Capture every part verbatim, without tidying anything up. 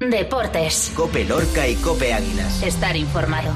Deportes. COPE Lorca y COPE Águilas. Estar informado.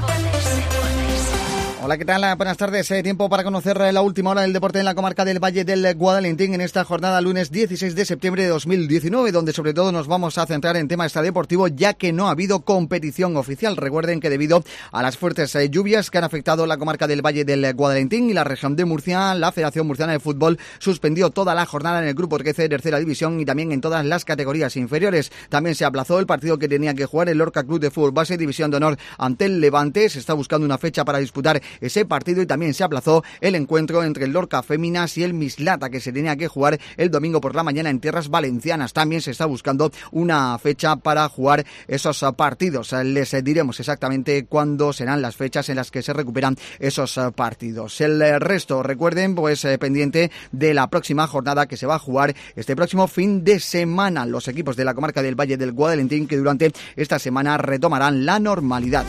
Hola, ¿qué tal? Buenas tardes. Eh, tiempo para conocer la última hora del deporte en la comarca del Valle del Guadalentín en esta jornada lunes dieciséis de septiembre de dos mil diecinueve, donde sobre todo nos vamos a centrar en tema extradeportivo, ya que no ha habido competición oficial. Recuerden que debido a las fuertes eh, lluvias que han afectado la comarca del Valle del Guadalentín y la región de Murcia, la Federación Murciana de Fútbol suspendió toda la jornada en el grupo trece de tercera división y también en todas las categorías inferiores. También se aplazó el partido que tenía que jugar el Lorca Club de Fútbol Base División de Honor ante el Levante. Se está buscando una fecha para disputar ese partido y también se aplazó el encuentro entre el Lorca Féminas y el Mislata, que se tenía que jugar el domingo por la mañana en tierras valencianas. También se está buscando una fecha para jugar esos partidos. Les diremos exactamente cuándo serán las fechas en las que se recuperan esos partidos. El resto, recuerden, pues eh, pendiente de la próxima jornada que se va a jugar este próximo fin de semana. Los equipos de la comarca del Valle del Guadalentín que durante esta semana retomarán la normalidad.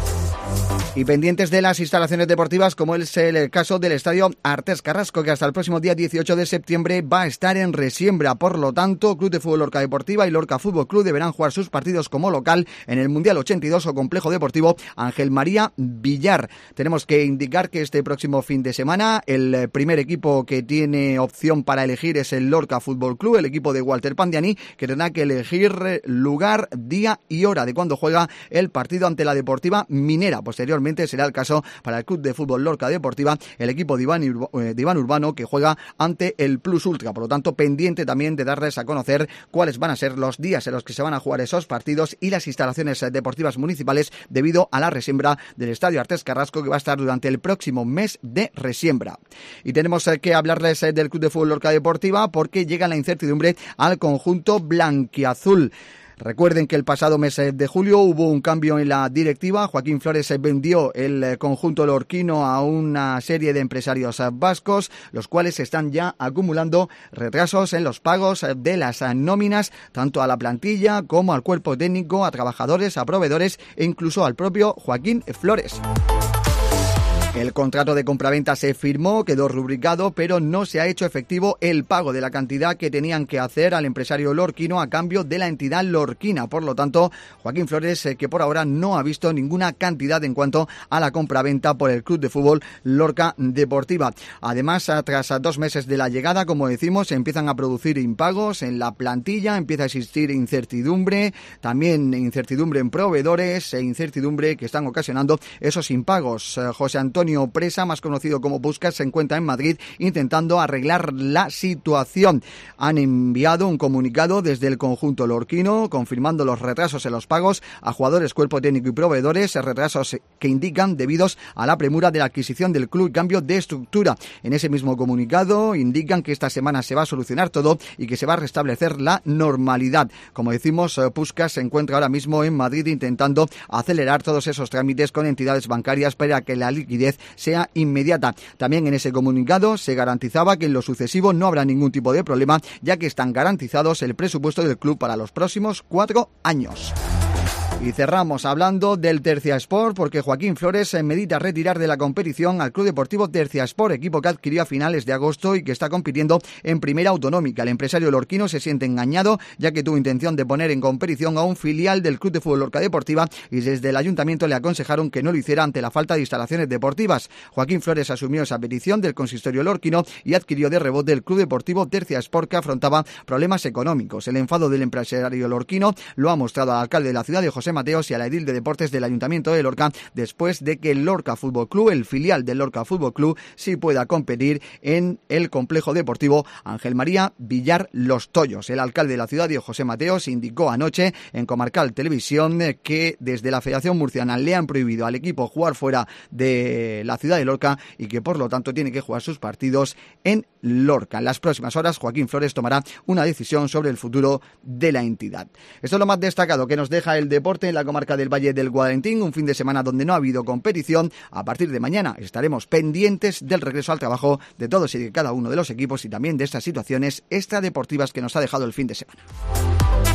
Y pendientes de las instalaciones deportivas, como es el caso del estadio Artés Carrasco, que hasta el próximo día dieciocho de septiembre va a estar en resiembra. Por lo tanto, Club de Fútbol Lorca Deportiva y Lorca Fútbol Club deberán jugar sus partidos como local en el Mundial ochenta y dos o Complejo Deportivo Ángel María Villar. Tenemos que indicar que este próximo fin de semana el primer equipo que tiene opción para elegir es el Lorca Fútbol Club, el equipo de Walter Pandiani, que tendrá que elegir lugar, día y hora de cuando juega el partido ante la Deportiva Minera. Posteriormente será el caso para el Club de Fútbol Lorca Deportiva, el equipo de Iván, de Iván Urbano, que juega ante el Plus Ultra. Por lo tanto, pendiente también de darles a conocer cuáles van a ser los días en los que se van a jugar esos partidos y las instalaciones deportivas municipales debido a la resiembra del estadio Artés Carrasco, que va a estar durante el próximo mes de resiembra. Y tenemos que hablarles del Club de Fútbol Lorca Deportiva porque llega la incertidumbre al conjunto blanquiazul. Recuerden que el pasado mes de julio hubo un cambio en la directiva. Joaquín Flores vendió el conjunto lorquino a una serie de empresarios vascos, los cuales están ya acumulando retrasos en los pagos de las nóminas, tanto a la plantilla como al cuerpo técnico, a trabajadores, a proveedores e incluso al propio Joaquín Flores. El contrato de compraventa se firmó, quedó rubricado, pero no se ha hecho efectivo el pago de la cantidad que tenían que hacer al empresario lorquino a cambio de la entidad lorquina. Por lo tanto, Joaquín Flores, que por ahora no ha visto ninguna cantidad en cuanto a la compraventa por el Club de Fútbol Lorca Deportiva. Además, tras dos meses de la llegada, como decimos, se empiezan a producir impagos en la plantilla, empieza a existir incertidumbre, también incertidumbre en proveedores e incertidumbre que están ocasionando esos impagos. José Antonio Presa, más conocido como Puskas, se encuentra en Madrid intentando arreglar la situación. Han enviado un comunicado desde el conjunto lorquino confirmando los retrasos en los pagos a jugadores, cuerpo técnico y proveedores, retrasos que indican debidos a la premura de la adquisición del club y cambio de estructura. En ese mismo comunicado indican que esta semana se va a solucionar todo y que se va a restablecer la normalidad. Como decimos, Puskas se encuentra ahora mismo en Madrid intentando acelerar todos esos trámites con entidades bancarias para que la liquidez sea inmediata. También en ese comunicado se garantizaba que en lo sucesivo no habrá ningún tipo de problema, ya que están garantizados el presupuesto del club para los próximos cuatro años. Y cerramos hablando del Terciaspor, porque Joaquín Flores medita retirar de la competición al Club Deportivo Terciaspor, equipo que adquirió a finales de agosto y que está compitiendo en Primera Autonómica. El empresario lorquino se siente engañado, ya que tuvo intención de poner en competición a un filial del Club de Fútbol Lorca Deportiva y desde el ayuntamiento le aconsejaron que no lo hiciera ante la falta de instalaciones deportivas. Joaquín Flores asumió esa petición del consistorio lorquino y adquirió de rebote el Club Deportivo Terciaspor, que afrontaba problemas económicos. El enfado del empresario lorquino lo ha mostrado al alcalde de la ciudad, de José Mateos, y a la edil de deportes del Ayuntamiento de Lorca, después de que el Lorca Fútbol Club, el filial del Lorca Fútbol Club, sí pueda competir en el complejo deportivo Ángel María Villar Los Tollos. El alcalde de la ciudad, José Mateos, indicó anoche en Comarcal Televisión que desde la Federación Murciana le han prohibido al equipo jugar fuera de la ciudad de Lorca y que por lo tanto tiene que jugar sus partidos en Lorca. En las próximas horas, Joaquín Flores tomará una decisión sobre el futuro de la entidad. Esto es lo más destacado que nos deja el deporte en la comarca del Valle del Guadalentín, un fin de semana donde no ha habido competición. A partir de mañana estaremos pendientes del regreso al trabajo de todos y de cada uno de los equipos y también de estas situaciones extradeportivas que nos ha dejado el fin de semana.